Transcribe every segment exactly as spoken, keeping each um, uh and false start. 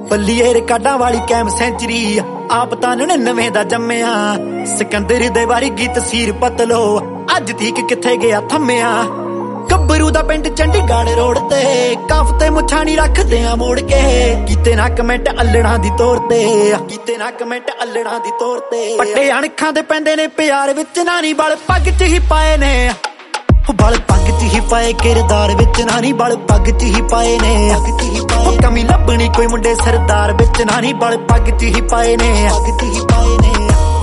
ਬੱਲੀਏ ਰਿਕਾਰਡਾਂ ਵਾਲੀ ਕੈਮ ਸੈਂਚਰੀ ਆਪ ਤਾਂ ਨੜਿਨਵੇਂ ਦਾ ਜੰਮਿਆ ਸਿਕੰਦਰ ਦੇ ਵਾਰੀ ਤਸੀਰ ਪਤਲੋ ਅੱਜ ਤੀਕ ਕਿੱਥੇ ਗਿਆ ਥੰਮਿਆ ਗੱਭਰੂ ਦਾ ਪਿੰਡ ਚੰਡੀਗੜ੍ਹ ਰੋਡ ਤੇ ਕਾਫ ਤੇ ਮੁੱਛਾਂ ਨੀ ਰੱਖਦੇ ਆ ਮੋੜ ਕੇ ਕੀਤੇ ਨਾ ਕਮੈਂਟ ਅਲੜਾਂ ਦੀ ਤੌਰ ਤੇ ਕੀਤੇ ਨਾ ਕਮੈਂਟ ਅਲੜਾਂ ਦੀ ਤੌਰ ਤੇ ਪੱਟੇ ਅਣਖਾਂ ਦੇ ਪੈਂਦੇ ਨੇ ਪਿਆਰ ਵਿੱਚ ਨਾਨੀ ਬਲ ਪੱਗ ਚ ਹੀ ਪਾਏ ਨੇ ਬਲ ਪੱਗ ਚ ਹੀ ਪਾਏ ਕਿਰਦਾਰ ਵਿੱਚ ਨਾਨੀ ਬਲ ਪੱਗ ਚ ਹੀ ਪਾਏ ਨੇ ਉਹ ਕਮੀ ਲੱਭਣੀ ਕੋਈ ਮੁੰਡੇ ਸਰਦਾਰ ਵਿੱਚ ਨਾਨੀ ਬਲ ਪੱਗ ਚ ਹੀ ਪਾਏ ਨੇ ਪੱਗ ਚ ਹੀ ਪਾਏ ਨੇ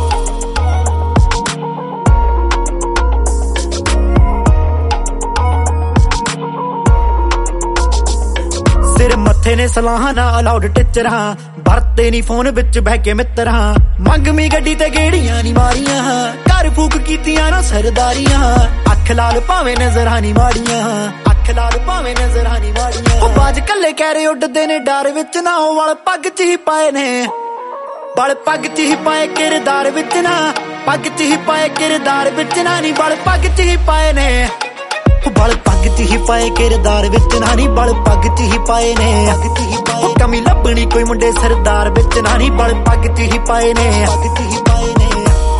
ਸਿਰ ਮੱਥੇ ਨੇ ਸਲਾਹਾਂ ਨਾ ਅਲਾਉਡ ਟਿਚਰਾਂ ਵਰਤੇ ਨੀ ਫੋਨ ਵਿੱਚ ਬਹਿ ਕੇ ਮਿੱਤਰਾਂ ਮੰਗਮੀ ਗੱਡੀ ਤੇ ਗੇੜੀਆਂ ਨੀ ਮਾਰੀਆਂ ਘਰ ਫੂਕ ਕੀਤੀਆਂ ਨਾ ਸਰਦਾਰੀਆਂ ਅੱਖ ਲਾਲ ਭਾਵੇਂ ਨਜ਼ਰਾਂ ਨੀ ਮਾੜੀਆਂ ਅੱਖ ਲਾਲ ਭਾਵੇਂ ਨਜ਼ਰਾਂ ਨੀ ਮਾੜੀਆਂ ਉਹ ਬਾਜ ਕੱਲੇ ਕਹਿਰੇ ਉੱਡਦੇ ਨੇ ਡਰ ਵਿੱਚ ਨਾ ਉਹ ਵਾਲ ਪੱਗ ਚ ਹੀ ਪਾਏ ਨੇ ਬਲ ਪੱਗ ਚ ਹੀ ਪਾਏ ਕਿਰਦਾਰ ਵਿੱਚ ਨਾ ਪੱਗ ਚ ਹੀ ਪਾਏ ਕਿਰਦਾਰ ਵਿੱਚ ਨਾ ਨੀ ਬਲ ਪੱਗ ਚ ਹੀ ਪਾਏ ਨੇ ਬਲ ਪੱਗ ਚ ਹੀ ਪਾਏ ਕਿਰਦਾਰ ਵਿੱਚ ਨਾਨੀ ਬਲ ਪੱਗ ਚ ਹੀ ਪਾਏ ਨੇ ਉਹ ਕਮੀ ਲੱਭਣੀ ਕੋਈ ਮੁੰਡੇ ਸਰਦਾਰ ਵਿੱਚ ਨਾਨੀ ਬਲ ਪੱਗ ਚ ਹੀ ਪਾਏ ਨੇ ਪੱਗ ਚ ਹੀ ਪਾਏ ਨੇ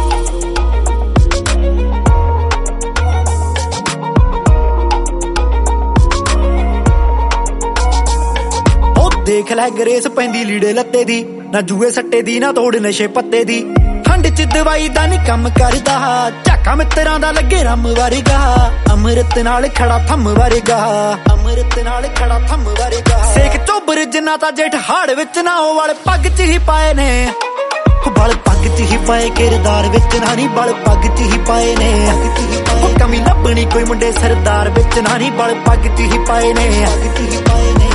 ਉਹ ਦੇਖ ਲੈ ਗਰੇਸ ਪੈਂਦੀ ਲੀੜੇ ਲੱਤੇ ਦੀ ਨਾ ਜੂਏ ਸੱਟੇ ਦੀ ਨਾ ਤੋੜ ਨਸ਼ੇ ਪੱਤੇ ਦੀ ਠੰਡ ਚ ਦਵਾਈ ਦਾ ਨੀ ਕੰਮ ਕਰਦਾ ਝਾਕਾ ਮਿੱਤਰਾਂ ਦਾ ਲੱਗੇ ਰੰਮ ਵਰਗਾ ਅੰਮ੍ਰਿਤ ਨਾਲ ਖੜਾ ਥੰਮ ਵਰਗਾ ਅੰਮ੍ਰਿਤ ਨਾਲ ਖੜਾ ਥੰਮ ਵਰਗਾ ਸੇਖ ਚੋਬਰ ਜਿੰਨਾ ਤਾਂ ਜੇਠ ਹਾੜ ਵਿੱਚ ਨਾ ਉਹ ਵਾਲ ਪੱਗ ਚ ਹੀ ਪਾਏ ਨੇ ਬਲ ਪੱਗ ਚ ਹੀ ਪਾਏ ਕਿਰਦਾਰ ਵਿੱਚ ਨਾਨੀ ਬਲ ਪੱਗ ਚ ਹੀ ਪਾਏ ਨੇ ਉਹ ਕਮੀ ਲੱਭਣੀ ਕੋਈ ਮੁੰਡੇ ਸਰਦਾਰ ਵਿੱਚ ਨਾਨੀ ਬਲ ਪੱਗ ਚ ਹੀ ਪਾਏ ਨੇ ਪੱਗ ਚ ਹੀ ਪਾਏ ਨੇ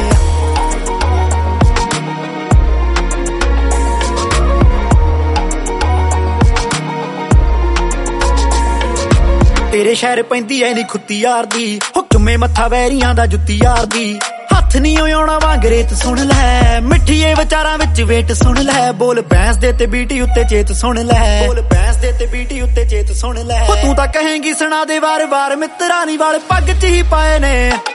ਤੇਰੇ ਸ਼ਹਿਰ ਪੈਂਦੀ ਐ ਨੀ ਖੁੱਤੀ ਯਾਰ ਦੀ ਹੁਕਮੇ ਮੱਥਾ ਵੈਰੀਆਂ ਦਾ ਜੁੱਤੀ ਯਾਰ ਦੀ ਹੱਥ ਨੀ ਆਉਣਾ ਵਾਂਗਰੇਤ ਸੁਣ ਲੈ ਮਿੱਠੀਏ ਵਿਚਾਰਾਂ ਵਿੱਚ ਵੇਟ ਸੁਣ ਲੈ ਬੋਲ ਬੈਂਸ ਦੇ ਤੇ ਬੀਟੀ ਉੱਤੇ ਚੇਤ ਸੁਣ ਲੈ ਬੋਲ ਬੈਂਸ ਦੇ ਤੇ ਬੀਟੀ ਉੱਤੇ ਚੇਤ ਸੁਣ ਲੈ ਤੂੰ ਤਾਂ ਕਹੇਂਗੀ ਸੁਣਾ ਦੇ ਵਾਰ ਵਾਰ ਮਿੱਤਰਾਂ ਨੀ ਵਾਲ ਪੱਗ ਚ ਹੀ ਪਾਏ ਨੇ